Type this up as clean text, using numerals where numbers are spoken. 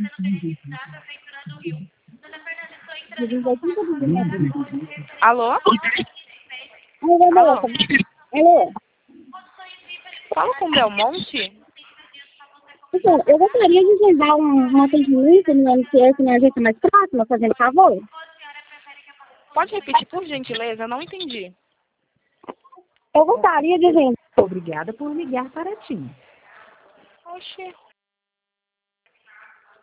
Alô? Alô? Alô? Fala com Belmonte? Então, eu gostaria de reservar um atendimento no MCS na agência mais próxima, fazendo favor. Pode repetir, por gentileza? Eu não entendi. Eu gostaria de reservar. Obrigada por ligar para ti. Oxê.